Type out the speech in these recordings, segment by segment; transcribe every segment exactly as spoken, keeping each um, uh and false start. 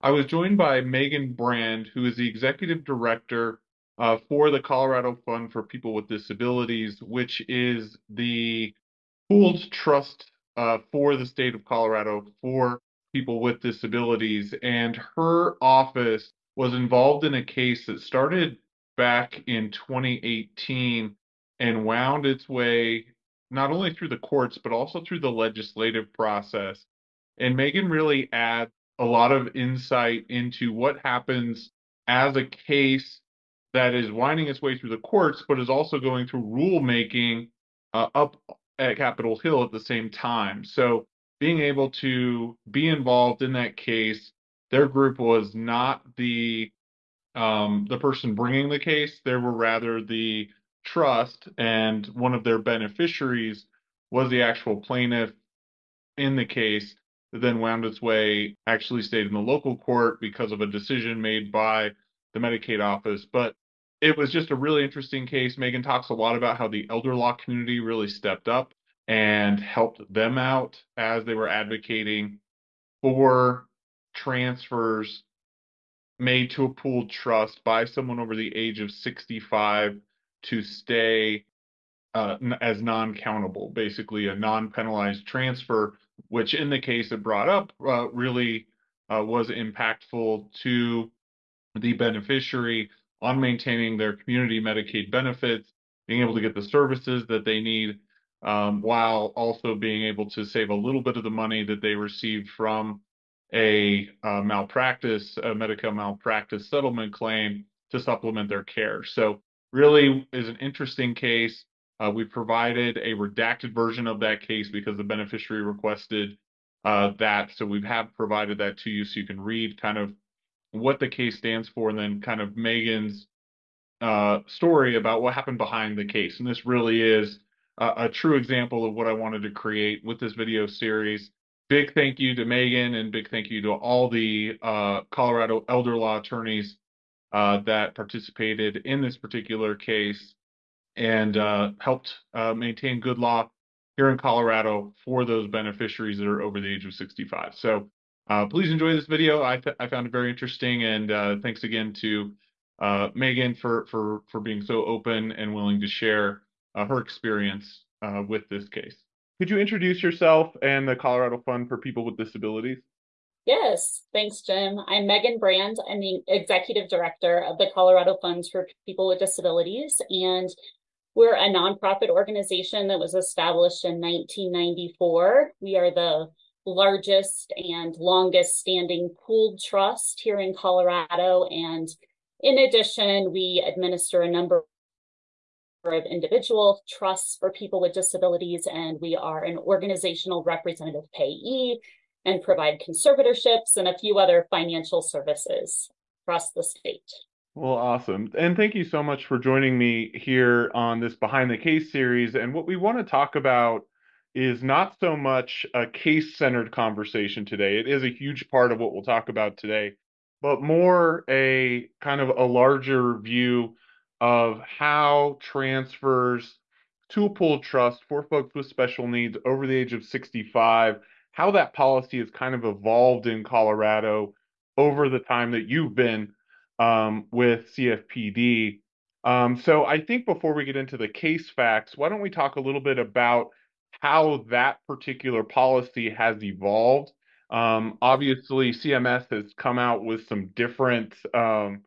I was joined by Megan Brand, who is the executive director uh, for the Colorado Fund for People with Disabilities, which is the pooled trust uh, for the state of Colorado for people with disabilities. And her office was involved in a case that started back in twenty eighteen and wound its way not only through the courts, but also through the legislative process. And Megan really adds a lot of insight into what happens as a case that is winding its way through the courts, but is also going through rulemaking uh, up at Capitol Hill at the same time. So being able to be involved in that case, their group was not the um, the person bringing the case. They were rather the trust, and one of their beneficiaries was the actual plaintiff in the case that then wound its way, actually stayed in the local court because of a decision made by the Medicaid office. But it was just a really interesting case. Megan talks a lot about how the elder law community really stepped up and helped them out as they were advocating for transfers made to a pooled trust by someone over the age of sixty-five to stay uh, as non-countable, basically a non-penalized transfer, which in the case it brought up uh, really uh, was impactful to the beneficiary on maintaining their community Medicaid benefits, being able to get the services that they need, um, while also being able to save a little bit of the money that they received from a uh, malpractice, a medical malpractice settlement claim to supplement their care. So really is an interesting case. Uh, we provided a redacted version of that case because the beneficiary requested uh, that. So we have provided that to you so you can read kind of what the case stands for and then kind of Megan's uh, story about what happened behind the case. And this really is a, a true example of what I wanted to create with this video series. Big thank you to Megan and big thank you to all the uh, Colorado elder law attorneys uh, that participated in this particular case and uh, helped uh, maintain good law here in Colorado for those beneficiaries that are over the age of sixty-five. So uh, please enjoy this video. I, I found it very interesting, and uh, thanks again to uh, Megan for, for, for being so open and willing to share uh, her experience uh, with this case. Could you introduce yourself and the Colorado Fund for People with Disabilities? Yes, thanks, Jim. I'm Megan Brand. I'm the executive director of the Colorado Funds for People with Disabilities, and we're a nonprofit organization that was established in nineteen ninety-four. We are the largest and longest standing pooled trust here in Colorado. And in addition, we administer a number of individual trusts for people with disabilities, and we are an organizational representative payee and provide conservatorships and a few other financial services across the state. Well, awesome. And thank you so much for joining me here on this Behind the Case series. And what we want to talk about is not so much a case-centered conversation today. It is a huge part of what we'll talk about today, but more a kind of a larger view of how transfers to a pooled trust for folks with special needs over the age of sixty-five, how that policy has kind of evolved in Colorado over the time that you've been um, with C F P D. Um, so I think before we get into the case facts, why don't we talk a little bit about how that particular policy has evolved? Um, obviously, C M S has come out with some different um,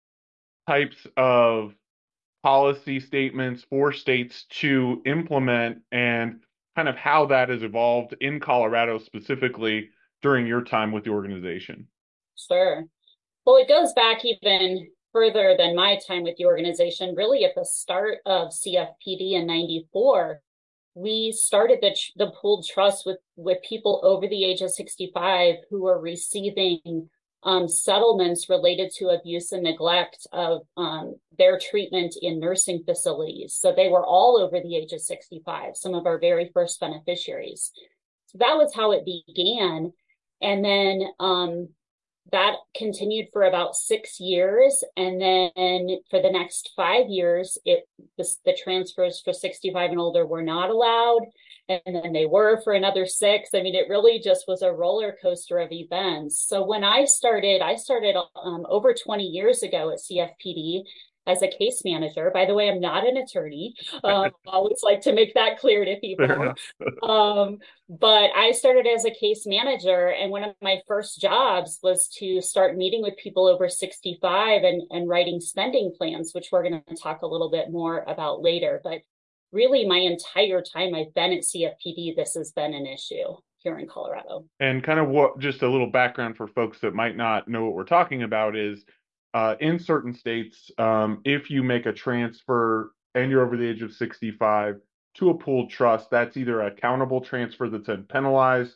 types of policy statements for states to implement and kind of how that has evolved in Colorado specifically during your time with the organization. Sure. Well, it goes back even further than my time with the organization. Really, at the start of C F P D in ninety-four, we started the, the pooled trust with, with people over the age of sixty-five who were receiving um, settlements related to abuse and neglect of um, their treatment in nursing facilities. So they were all over the age of sixty-five, some of our very first beneficiaries. So that was how it began. And then um, that continued for about six years. And then for the next five years, it the, the transfers for sixty-five and older were not allowed. And then they were for another six. I mean, it really just was a roller coaster of events. So when I started, I started um, over twenty years ago at C F P D as a case manager. By the way, I'm not an attorney. Um, I always like to make that clear to Fair people. enough. Um, but I started as a case manager, and one of my first jobs was to start meeting with people over sixty-five and, and writing spending plans, which we're going to talk a little bit more about later. But really, my entire time I've been at C F P D, this has been an issue here in Colorado. And kind of what, just a little background for folks that might not know what we're talking about is uh, in certain states, um, if you make a transfer and you're over the age of sixty-five to a pooled trust, that's either a countable transfer that's penalized,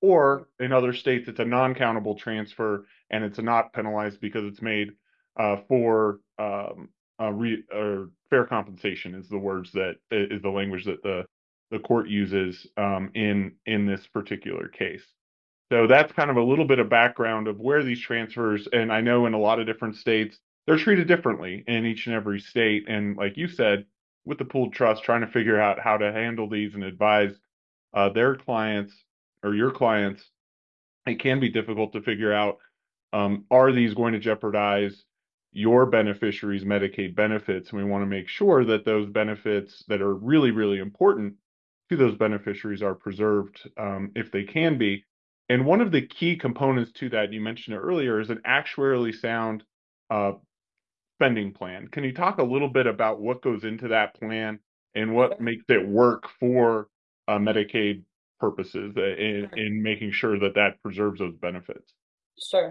or in other states, it's a non-countable transfer and it's not penalized because it's made uh, for um, uh, re- or fair compensation is the words that is the language that the the court uses um, in in this particular case. So that's kind of a little bit of background of where these transfers, and I know in a lot of different states, they're treated differently in each and every state. And like you said, with the pooled trust, trying to figure out how to handle these and advise uh, their clients or your clients, it can be difficult to figure out, um, are these going to jeopardize your beneficiaries' Medicaid benefits? And we want to make sure that those benefits that are really, really important to those beneficiaries are preserved um, if they can be. And one of the key components to that, you mentioned it earlier, is an actuarially sound uh, spending plan. Can you talk a little bit about what goes into that plan and what makes it work for uh, Medicaid purposes in, in making sure that that preserves those benefits? Sure.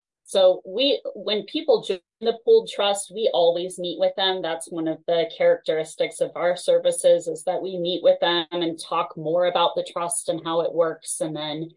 So we, when people join the pooled trust, we always meet with them. That's one of the characteristics of our services, is that we meet with them and talk more about the trust and how it works, and then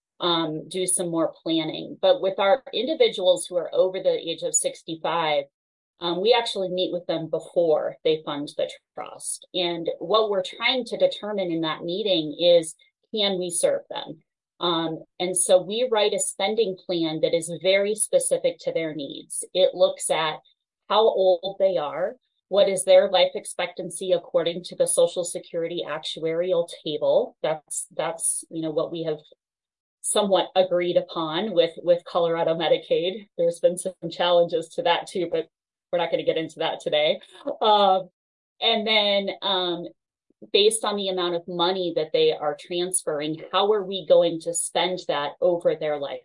um, do some more planning. But with our individuals who are over the age of sixty-five, um, we actually meet with them before they fund the trust. And what we're trying to determine in that meeting is, can we serve them? Um, and so we write a spending plan that is very specific to their needs. It looks at how old they are, what is their life expectancy according to the Social Security actuarial table. That's that's you know what we have somewhat agreed upon with with Colorado Medicaid. There's been some challenges to that too, but we're not going to get into that today. Um, and then um, based on the amount of money that they are transferring, how are we going to spend that over their life?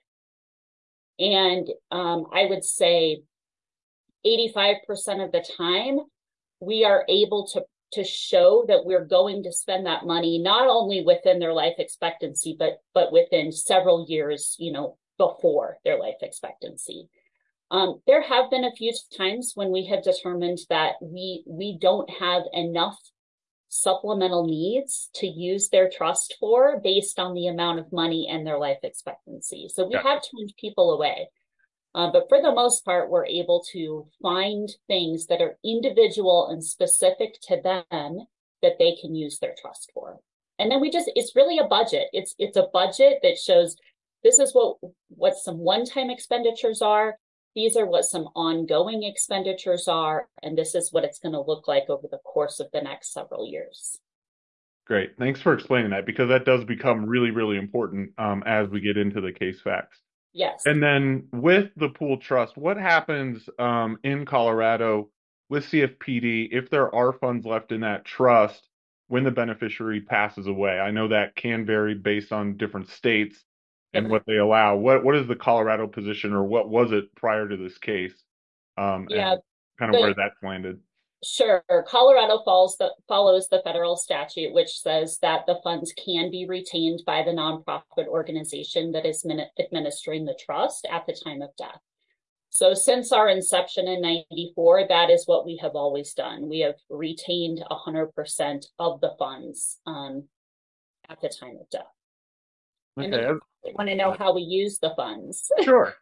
And um, I would say eighty-five percent of the time, we are able to, to show that we're going to spend that money not only within their life expectancy, but, but within several years, you know, before their life expectancy. Um, there have been a few times when we have determined that we we don't have enough supplemental needs to use their trust for based on the amount of money and their life expectancy. So we Yeah. have turned people away. Uh, but for the most part, we're able to find things that are individual and specific to them that they can use their trust for. And then we just, it's really a budget. It's it's a budget that shows this is what, what some one-time expenditures are. These are what some ongoing expenditures are, and this is what it's going to look like over the course of the next several years. Great. Thanks for explaining that, because that does become really, really important um, as we get into the case facts. Yes. And then with the pool trust, what happens um, in Colorado with C F P D if there are funds left in that trust when the beneficiary passes away? I know that can vary based on different states and Yep. what they allow. What what is the Colorado position, or what was it prior to this case, um, Yeah. and kind of where The, that's landed? Sure. Colorado follows the, follows the federal statute, which says that the funds can be retained by the nonprofit organization that is administering the trust at the time of death. So since our inception in ninety-four, that is what we have always done. We have retained one hundred percent of the funds um, at the time of death. And if Okay, you want to know how we use the funds, sure.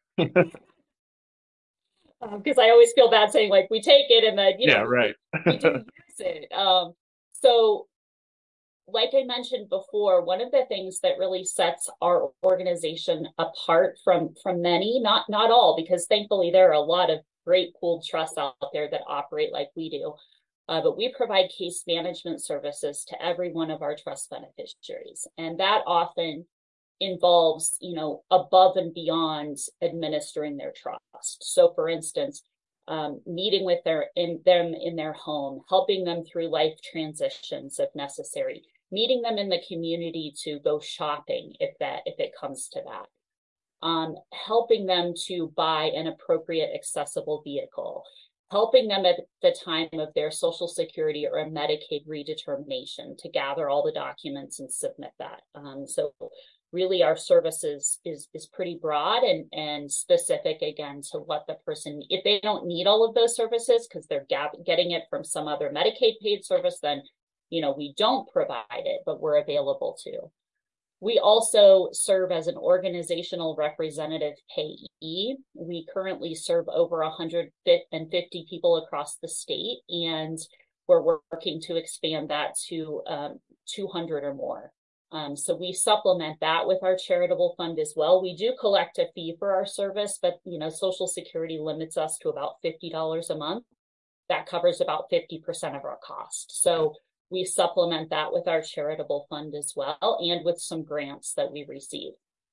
because um, I always feel bad saying, like, we take it and then, you Yeah, know, right. we, we do use it. Um, so like I mentioned before, one of the things that really sets our organization apart from from many, not not all, because thankfully there are a lot of great pooled trusts out there that operate like we do. Uh, but we provide case management services to every one of our trust beneficiaries. And that often involves, you know, above and beyond administering their trust. So for instance, um, meeting with their in them in their home, helping them through life transitions if necessary, meeting them in the community to go shopping if that if it comes to that, um, helping them to buy an appropriate accessible vehicle, helping them at the time of their Social Security or a Medicaid redetermination to gather all the documents and submit that. Um, so really our services is is pretty broad and and specific again to what the person, if they don't need all of those services because they're getting it from some other Medicaid paid service, then you know we don't provide it, but we're available to. We also serve as an organizational representative payee. We currently serve over one hundred fifty people across the state, and we're working to expand that to um, two hundred or more. Um, so we supplement that with our charitable fund as well. We do collect a fee for our service, but you know, Social Security limits us to about fifty dollars a month. That covers about fifty percent of our cost. So we supplement that with our charitable fund as well, and with some grants that we receive.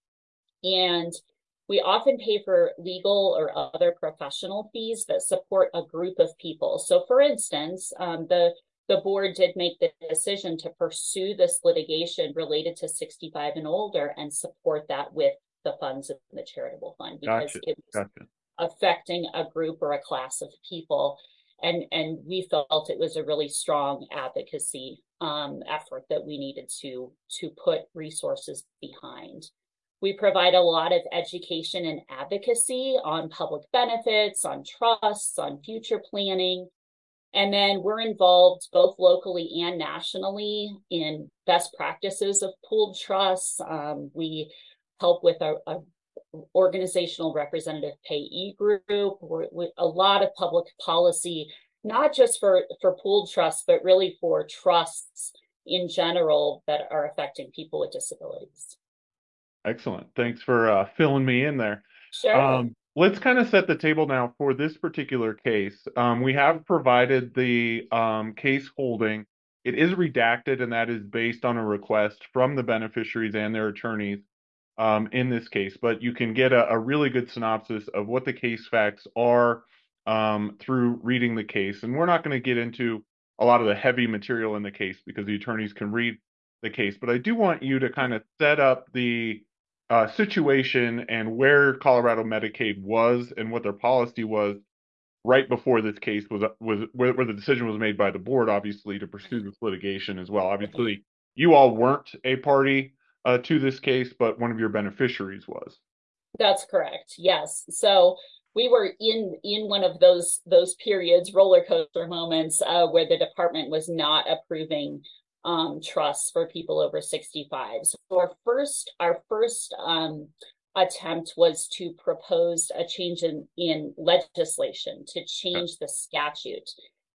And we often pay for legal or other professional fees that support a group of people. So for instance, um, the, the board did make the decision to pursue this litigation related to sixty-five and older and support that with the funds of the charitable fund because Gotcha. it was Gotcha. affecting a group or a class of people. And, and we felt it was a really strong advocacy um, effort that we needed to, to put resources behind. We provide a lot of education and advocacy on public benefits, on trusts, on future planning. And then we're involved both locally and nationally in best practices of pooled trusts. Um, we help with a, a organizational representative payee group, with a lot of public policy, not just for, for pooled trusts, but really for trusts in general that are affecting people with disabilities. Excellent. Thanks for uh, filling me in there. Sure. Um, let's kind of set the table now for this particular case. Um, we have provided the um, case holding. It is redacted, and that is based on a request from the beneficiaries and their attorneys um, in this case. But you can get a, a really good synopsis of what the case facts are um, through reading the case. And we're not going to get into a lot of the heavy material in the case because the attorneys can read the case. But I do want you to kind of set up the uh, situation and where Colorado Medicaid was and what their policy was right before this case was was where, where the decision was made by the board, obviously, to pursue this litigation as well. Obviously, you all weren't a party uh, to this case, but one of your beneficiaries was. That's correct. Yes. So we were in in one of those those periods, roller coaster moments, uh, where the department was not approving um, trusts for people over sixty-five. So our first our first um, attempt was to propose a change in in legislation to change the statute.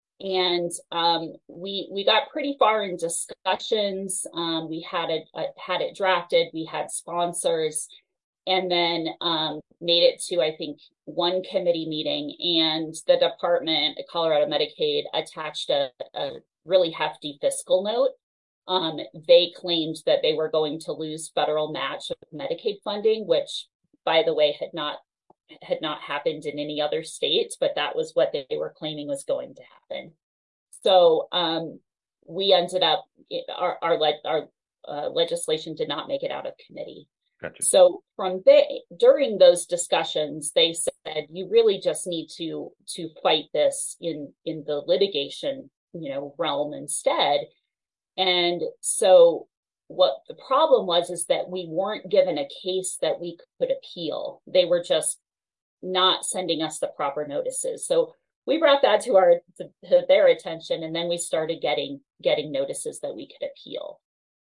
And um, we we got pretty far in discussions. Um, we had it uh, had it drafted. We had sponsors, and then um, made it to, I think, one committee meeting, and the department, Colorado Medicaid, attached a, a really hefty fiscal note. Um, they claimed that they were going to lose federal match of Medicaid funding, which, by the way, had not had not happened in any other states, but that was what they were claiming was going to happen. So um, we ended up, our our, our uh, legislation did not make it out of committee. Gotcha. So from there, during those discussions, they said you really just need to to fight this in in the litigation, you know, realm instead. And so what the problem was is that we weren't given a case that we could appeal. They were just not sending us the proper notices. So we brought that to our to, to their attention, and then we started getting getting notices that we could appeal.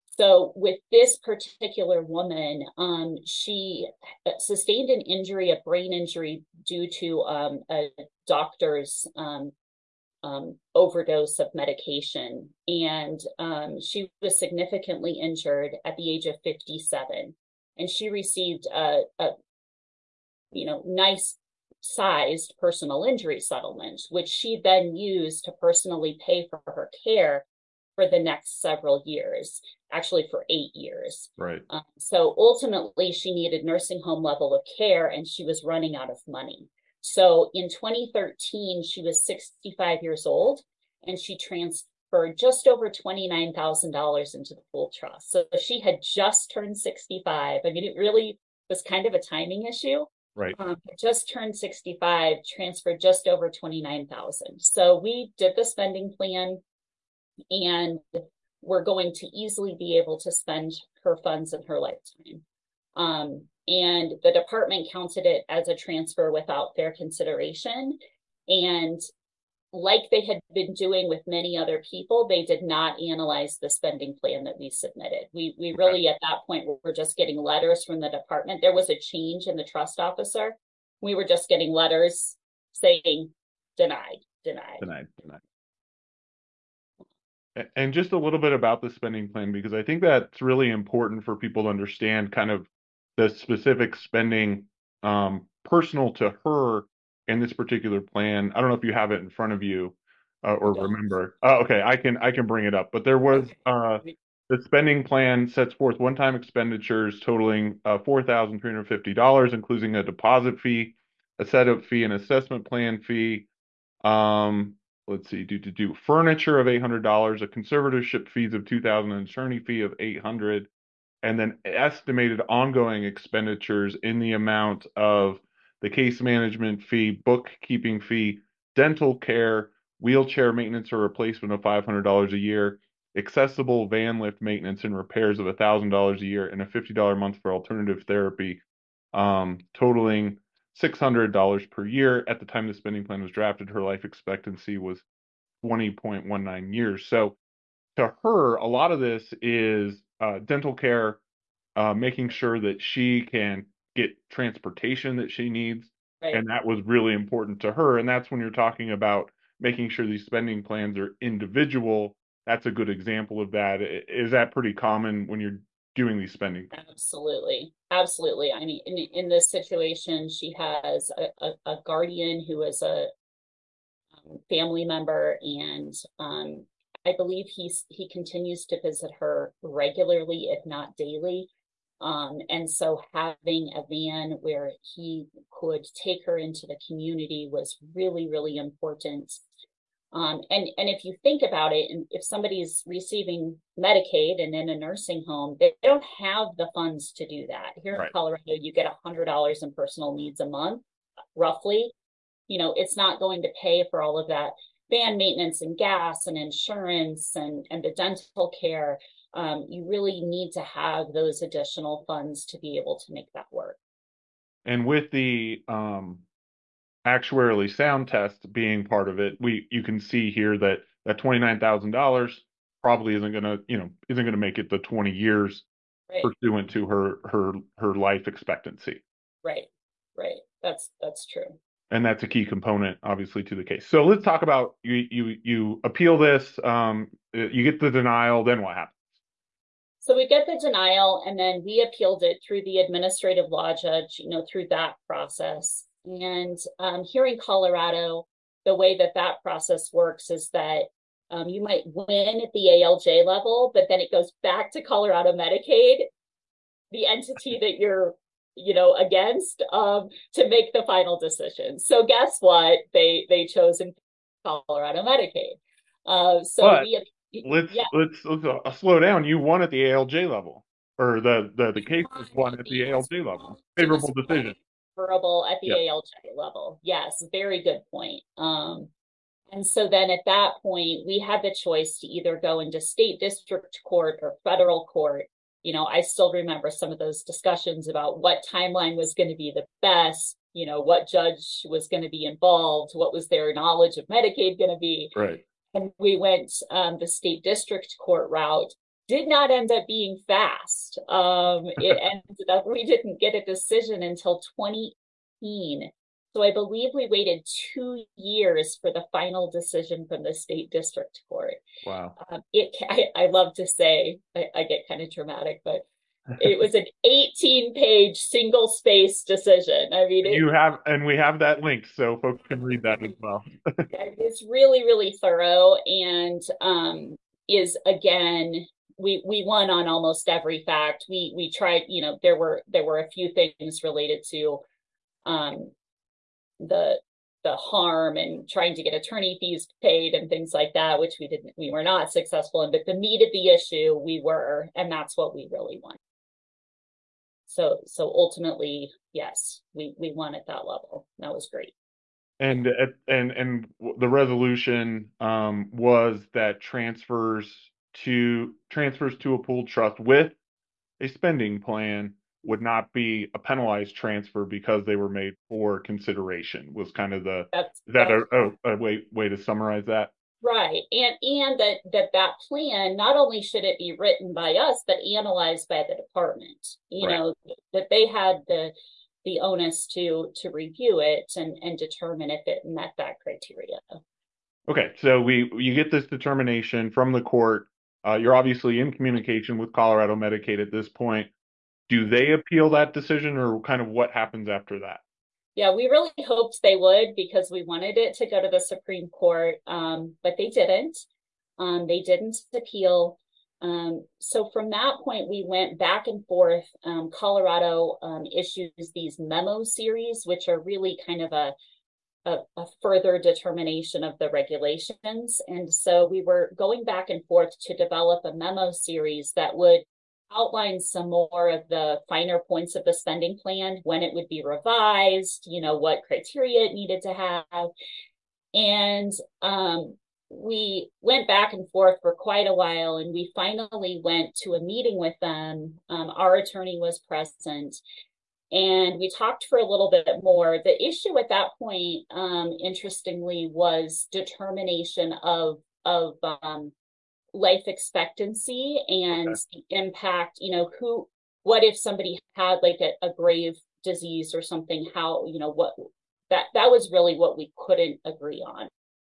So with this particular woman, um, she sustained an injury, a brain injury, due to um, a doctor's um, um, overdose of medication. And um, she was significantly injured at the age of fifty-seven. And she received a, a you know, nice sized personal injury settlement, which she then used to personally pay for her care for the next several years, actually for eight years. Right. Um, so ultimately, she needed nursing home level of care and she was running out of money. So in twenty thirteen, she was sixty-five years old and she transferred just over twenty-nine thousand dollars into the pool trust. So she had just turned sixty-five. I mean, it really was kind of a timing issue. Right. Um, just turned sixty-five, transferred just over twenty-nine thousand. So we did the spending plan and we're going to easily be able to spend her funds in her lifetime. Um, and the department counted it as a transfer without fair consideration. And like they had been doing with many other people, they did not analyze the spending plan that we submitted. We we really, at that point, were just getting letters from the department. There was a change in the trust officer. We were just getting letters saying denied, denied. Denied, denied. And just a little bit about the spending plan, because I think that's really important for people to understand kind of the specific spending um, personal to her in this particular plan. I don't know if you have it in front of you uh, or remember. Oh, okay, I can I can bring it up. But there was uh, the spending plan sets forth one-time expenditures totaling uh, four thousand three hundred fifty dollars, including a deposit fee, a setup fee, an assessment plan fee. Um, let's see, do to do furniture of eight hundred dollars, a conservatorship fees of two thousand, an attorney fee of eight hundred, and then estimated ongoing expenditures in the amount of the case management fee, bookkeeping fee, dental care, wheelchair maintenance or replacement of five hundred dollars a year, accessible van lift maintenance and repairs of one thousand dollars a year, and a fifty dollars a month for alternative therapy, um, totaling six hundred dollars per year. At the time the spending plan was drafted, her life expectancy was twenty point one nine years. So to her, a lot of this is uh, dental care, uh, making sure that she can get transportation that she needs. Right. And that was really important to her. And that's when you're talking about making sure these spending plans are individual. That's a good example of that. Is that pretty common when you're doing these spending plans? Absolutely. Absolutely. I mean, in, in this situation, she has a, a, a guardian who is a um, family member, and um, I believe he's he continues to visit her regularly, if not daily. Um, and so having a van where he could take her into the community was really, really important. Um, and, and if you think about it, and if somebody's receiving Medicaid and in a nursing home, they don't have the funds to do that. Here Right. in Colorado, you get one hundred dollars in personal needs a month, roughly. You know, it's not going to pay for all of that van maintenance and gas and insurance and, and the dental care. Um, you really need to have those additional funds to be able to make that work. And with the um, actuarially sound test being part of it, we you can see here that that twenty-nine thousand dollars probably isn't going to, you know, isn't going to make it the twenty years right. pursuant to her her her life expectancy. Right. Right. That's that's true. And that's a key component, obviously, to the case. So let's talk about you you you appeal this, um, you get the denial, then what happens? So we get the denial, and then we appealed it through the administrative law judge, you know, through that process. And um, here in Colorado, the way that that process works is that um, you might win at the A L J level, but then it goes back to Colorado Medicaid, the entity that you're, you know, against, um, to make the final decision. So guess what? They they chose in Colorado Medicaid. Uh, so But we let's yeah. let's let's uh, slow down. You won at the A L J level, or the the the case was won at the A L J level. Favorable decision. Favorable at the Yep. A L J level. Yes, very good point. Um, and so then at that point, we had the choice to either go into state district court or federal court. You know, I still remember some of those discussions about what timeline was going to be the best, you know, what judge was going to be involved, what was their knowledge of Medicaid going to be. Right. And we went um, the state district court route. Did not end up being fast. Um, it ended up, we didn't get a decision until twenty eighteen. So I believe we waited two years for the final decision from the state district court. Wow. Um, it, I, I love to say, I, I get kind of dramatic, but it was an eighteen page single space decision. I mean, You it, have, and we have that link, so folks can read that as well. it's really, really thorough and um, is again, we we won on almost every fact. We we tried, you know, there were there were a few things related to um, the the harm and trying to get attorney fees paid and things like that, which we didn't, we were not successful in. But the meat of the issue, we were, and that's what we really want. So so ultimately, yes, we we won at that level. That was great. And and and the resolution um, was that transfers to transfers to a pooled trust with a spending plan would not be a penalized transfer because they were made for consideration. Was kind of the That's is that that's a, a, a way way to summarize that? right. And and that that that plan, not only should it be written by us, but analyzed by the department. You Right. know, that they had the the onus to to review it and and determine if it met that criteria. Okay, so we you get this determination from the court. Uh, you're obviously in communication with Colorado Medicaid at this point. Do they appeal that decision, or kind of what happens after that? Yeah, we really hoped they would because we wanted it to go to the Supreme Court, um, but they didn't. Um, they didn't appeal. Um, so from that point, we went back and forth. Um, Colorado um, issues these memo series, which are really kind of a, a, a further determination of the regulations. And so we were going back and forth to develop a memo series that would outline some more of the finer points of the spending plan, when it would be revised, you know, what criteria it needed to have. And um, we went back and forth for quite a while, and we finally went to a meeting with them. Um, our attorney was present, and we talked for a little bit more. The issue at that point, um, interestingly, was determination of of um, life expectancy and Okay. the impact. You know, who, what if somebody had like a, a grave disease or something? How, you know, what that that was really what we couldn't agree on.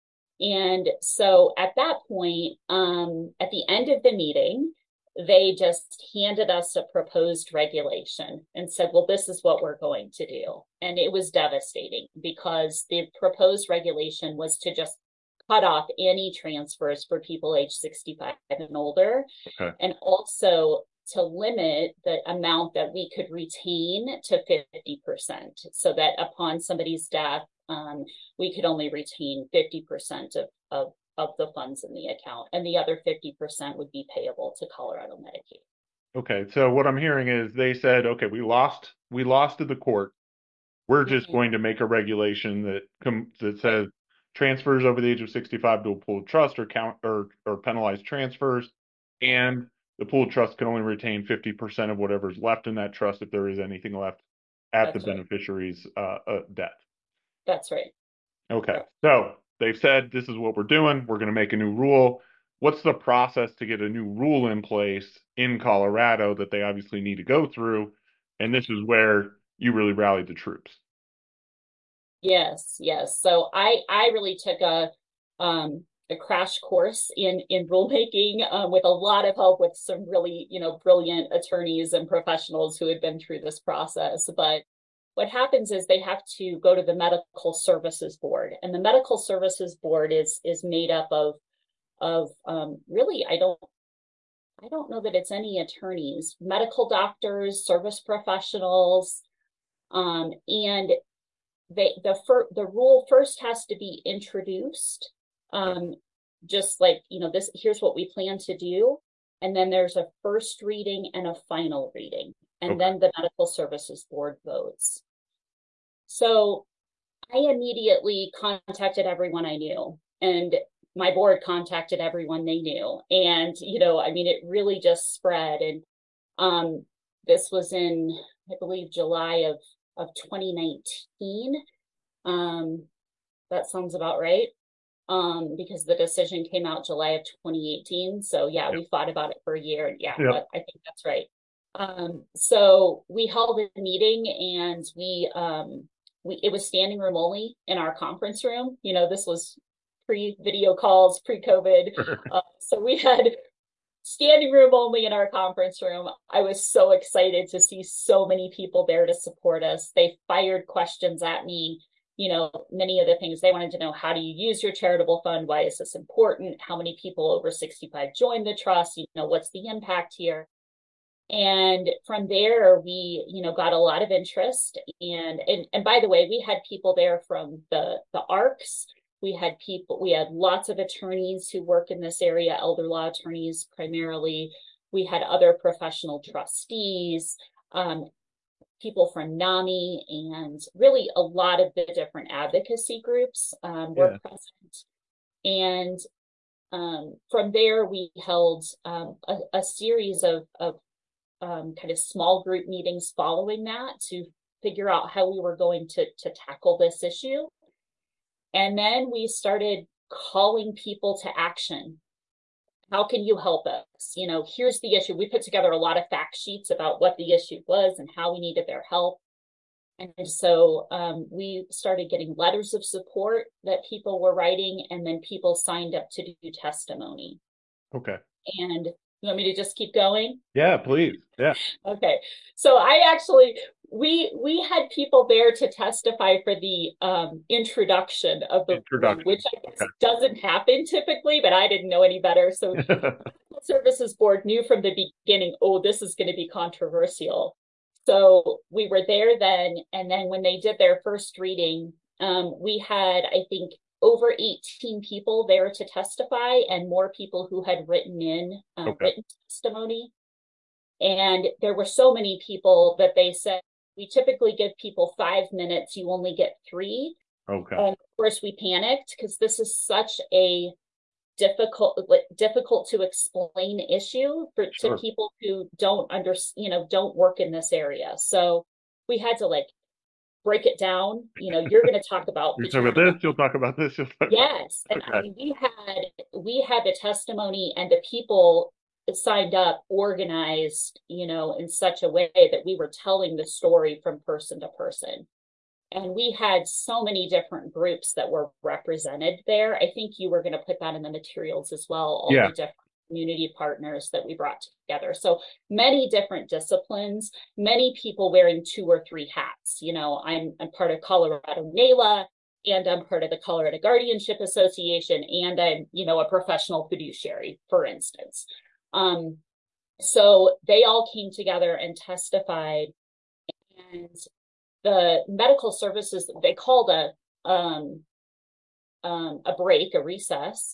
And so at that point, um, at the end of the meeting, they just handed us a proposed regulation and said, well, this is what we're going to do. And it was devastating because the proposed regulation was to just cut off any transfers for people age sixty-five and older, Okay. and also to limit the amount that we could retain to fifty percent, so that upon somebody's death, um, we could only retain fifty percent of, of, of the funds in the account, and the other fifty percent would be payable to Colorado Medicaid. Okay. So what I'm hearing is they said, okay, we lost, we lost to the court. We're just Mm-hmm. going to make a regulation that com that Right. says transfers over the age of sixty-five to a pooled trust or count or or penalized transfers, and the pooled trust can only retain fifty percent of whatever's left in that trust if there is anything left at the That's right. beneficiary's uh, uh, death. That's right. Okay, Correct. so they've said this is what we're doing. We're going to make a new rule. What's the process to get a new rule in place in Colorado that they obviously need to go through? And this is where you really rallied the troops. Yes, yes. So I I really took a um a crash course in in rulemaking, um, with a lot of help with some really, you know, brilliant attorneys and professionals who had been through this process. But what happens is they have to go to the Medical Services Board, and the Medical Services Board is is made up of of um, really, I don't I don't know that it's any attorneys, medical doctors, service professionals, um, and they the fir- the rule first has to be introduced, um, just like, you know, this, here's what we plan to do, and then there's a first reading and a final reading, and Okay. then the Medical Services Board votes. So I immediately contacted everyone I knew, and my board contacted everyone they knew, and you know, I mean, it really just spread. And um, this was in, I believe, July of of twenty nineteen. Um, that sounds about right. Um, because the decision came out July of twenty eighteen. So yeah, Yep. we fought about it for a year. Yeah, Yep. that, I think that's right. Um, so we held a meeting, and we um we it was standing room only in our conference room. You know, this was pre-video calls, pre-COVID. Uh, so we had standing room only in our conference room. I was so excited to see so many people there to support us. They fired questions at me. You know, many of the things they wanted to know: how do you use your charitable fund? Why is this important? How many people over sixty-five joined the trust? You know, what's the impact here? And from there, we, you know, got a lot of interest. And, and, and by the way, we had people there from the, the A R Cs. We had people, we had lots of attorneys who work in this area, elder law attorneys primarily. We had other professional trustees, um, people from NAMI, and really a lot of the different advocacy groups um, were Yeah. present. And um, from there, we held um, a, a series of, of um, kind of small group meetings following that to figure out how we were going to, to tackle this issue. And then we started calling people to action. How can you help us? You know, here's the issue. We put together a lot of fact sheets about what the issue was and how we needed their help. And so um, we started getting letters of support that people were writing, and then people signed up to do testimony. Okay. And you want me to just keep going? Yeah, please. Yeah. Okay. So I actually, we we had people there to testify for the um, introduction of the rule, which Introduction. I guess doesn't happen typically, but I didn't know any better. So Okay. the Services Board knew from the beginning, oh, this is going to be controversial. So we were there then, and then when they did their first reading, um, we had, I think, over eighteen people there to testify, and more people who had written in uh, Okay. written testimony. And there were so many people that they said, we typically give people five minutes, you only get three. Okay. And of course, we panicked because this is such a difficult difficult to explain issue for Sure. to people who don't under you know don't work in this area. So we had to like break it down. You know, you're going to talk about You're the talking about charitable. this, you'll talk about this, you'll talk Yes, and okay. I mean, we had we had the testimony, and the people that signed up organized, you know, in such a way that we were telling the story from person to person. And we had so many different groups that were represented there. I think you were going to put that in the materials as well, all Yeah. the different community partners that we brought together. So many different disciplines, many people wearing two or three hats. You know, I'm, I'm part of Colorado NALA, and I'm part of the Colorado Guardianship Association, and I'm, you know, a professional fiduciary, for instance. Um, so they all came together and testified, and the medical services, they called a um, um, a break, a recess,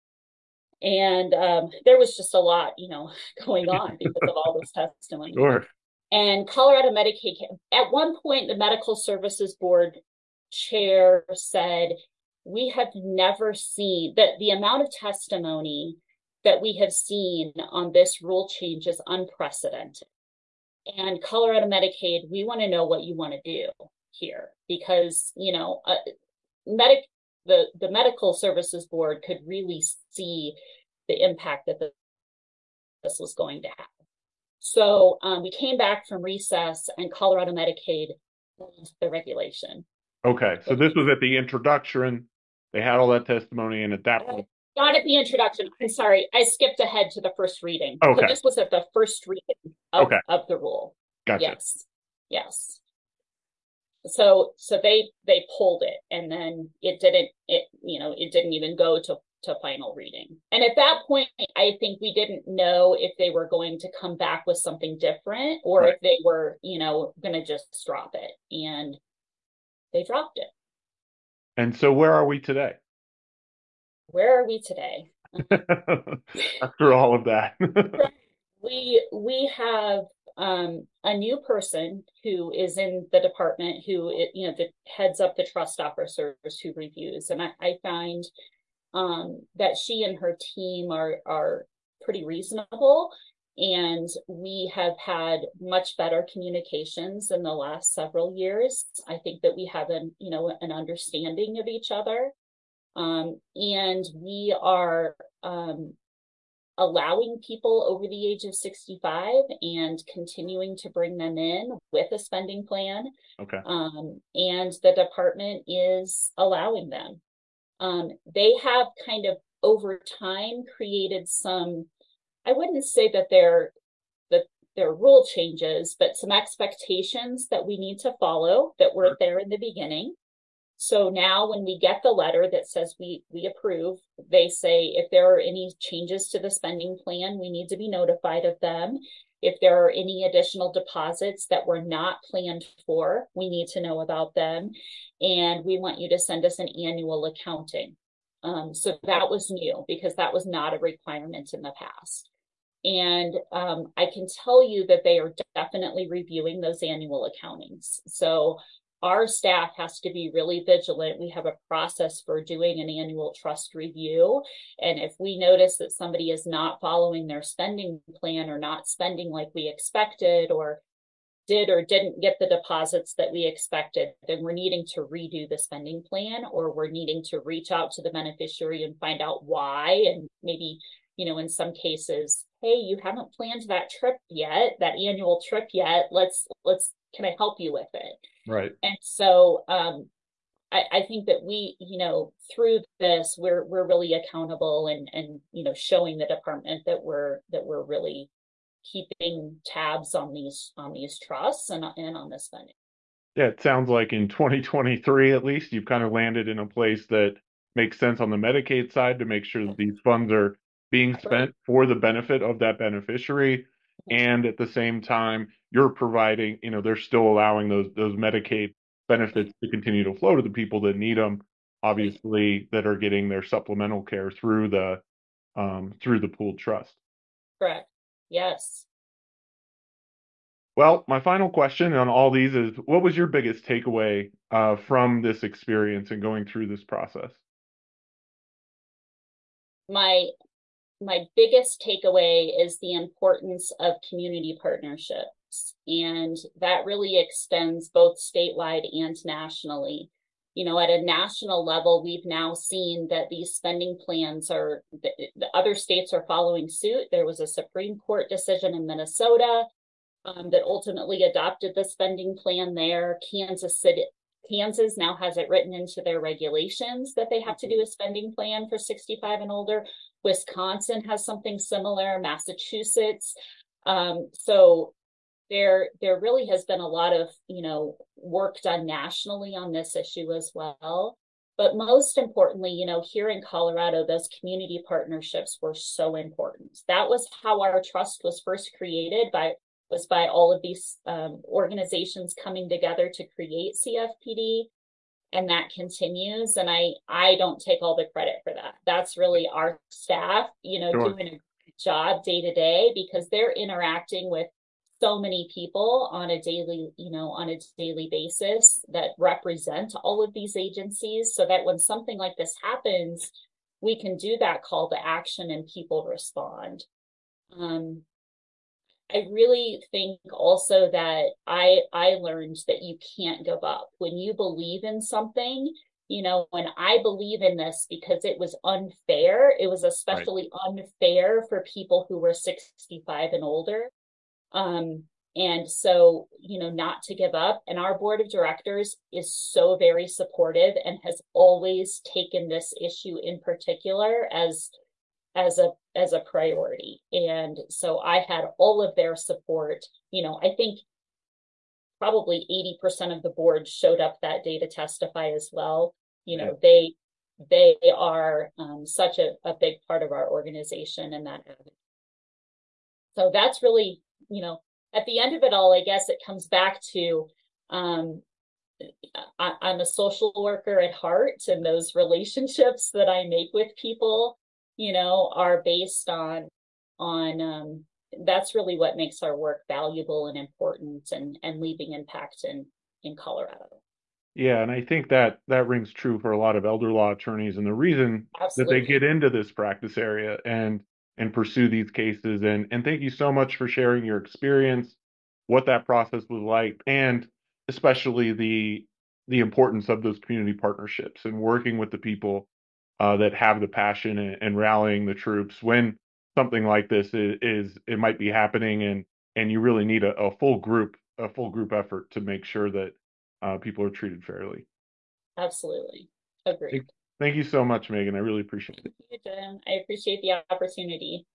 and um, there was just a lot, you know, going on because of all this testimony. Sure. And Colorado Medicaid, at one point, the Medical Services Board chair said, we have never seen that the amount of testimony that we have seen on this rule change is unprecedented. And Colorado Medicaid, we want to know what you want to do here, because, you know, uh, medic the the Medical Services Board could really see the impact that the, this was going to have. So um, we came back from recess, and Colorado Medicaid pulled the regulation. Okay. So this was at the introduction. They had all that testimony, and at that point, not at the introduction. I'm sorry, I skipped ahead to the first reading. okay. So this was at the first reading of, okay. of the rule. Gotcha. Yes. Yes. So so they they pulled it, and then it didn't it you know it didn't even go to to final reading. And at that point, I think we didn't know if they were going to come back with something different, or right. if they were, you know, going to just drop it. And they dropped it. And so where are we today? Where are we today? After all of that. we we have um, a new person who is in the department, who it, you know, that heads up the trust officers who reviews, and I, I find um, that she and her team are are pretty reasonable, and we have had much better communications in the last several years. I think that we have an you know an understanding of each other, um, and we are um, allowing people over the age of sixty-five and continuing to bring them in with a spending plan. Okay. Um, and the department is allowing them. Um, they have kind of over time created some, I wouldn't say that they're that they're rule changes, but some expectations that we need to follow that weren't there in the beginning. So now when we get the letter that says we we approve, they say if there are any changes to the spending plan, we need to be notified of them. If there are any additional deposits that were not planned for, we need to know about them. And we want you to send us an annual accounting. Um, so that was new because that was not a requirement in the past. And um, I can tell you that they are definitely reviewing those annual accountings. So our staff has to be really vigilant. We have a process for doing an annual trust review. And if we notice that somebody is not following their spending plan or not spending like we expected, or did or didn't get the deposits that we expected, then we're needing to redo the spending plan, or we're needing to reach out to the beneficiary and find out why. And maybe, you know, in some cases, hey, you haven't planned that trip yet, that annual trip yet. Let's, let's, can I help you with it? Right. And so um, I, I think that we, you know, through this, we're we're really accountable and and you know, showing the department that we're that we're really keeping tabs on these on these trusts and and on this funding. Yeah, it sounds like in twenty twenty-three, at least, you've kind of landed in a place that makes sense on the Medicaid side to make sure that these funds are being Right. spent for the benefit of that beneficiary. And at the same time, you're providing, you know, they're still allowing those those Medicaid benefits to continue to flow to the people that need them, Right. obviously, that are getting their supplemental care through the um, through the pooled trust. Correct. Yes. Well, my final question on all these is, what was your biggest takeaway uh, from this experience and going through this process? My my biggest takeaway is the importance of community partnerships. And that really extends both statewide and nationally. You know, at a national level, we've now seen that these spending plans are, the, the other states are following suit. There was a Supreme Court decision in Minnesota um, that ultimately adopted the spending plan there. Kansas City, Kansas now has it written into their regulations that they have to do a spending plan for sixty-five and older. Wisconsin has something similar, Massachusetts. Um, so there, there really has been a lot of, you know, work done nationally on this issue as well. But most importantly, you know, here in Colorado, those community partnerships were so important. That was how our trust was first created by was by all of these um, organizations coming together to create C F P D, and that continues. And I I don't take all the credit for that. That's really our staff, you know, Sure. doing a great job day to day because they're interacting with so many people on a daily, you know, on a daily basis that represent all of these agencies so that when something like this happens, we can do that call to action and people respond. Um, I really think also that I I learned that you can't give up. When you believe in something, you know, when I believe in this because it was unfair, it was Right. especially unfair for people who were sixty-five and older. Um, and so, you know, not to give up. And our board of directors is so very supportive and has always taken this issue in particular as as a as a priority. And so I had all of their support. You know, I think probably eighty percent of the board showed up that day to testify as well. You Yeah. know, they they are um, such a, a big part of our organization and that. So that's really, you know, at the end of it all, I guess it comes back to um, I, I'm a social worker at heart, and those relationships that I make with people, you know, are based on on um, that's really what makes our work valuable and important and and leaving impact in in Colorado. Yeah, and I think that that rings true for a lot of elder law attorneys, and the reason that they Absolutely. get into this practice area and and pursue these cases. And and thank you so much for sharing your experience, what that process was like, and especially the the importance of those community partnerships and working with the people uh, that have the passion and, and rallying the troops when something like this is, is it might be happening, and and you really need a, a full group a full group effort to make sure that uh, people are treated fairly. Absolutely. Agreed. Thank, thank you so much, Megan. I really appreciate it. Thank you, Jim. I appreciate the opportunity.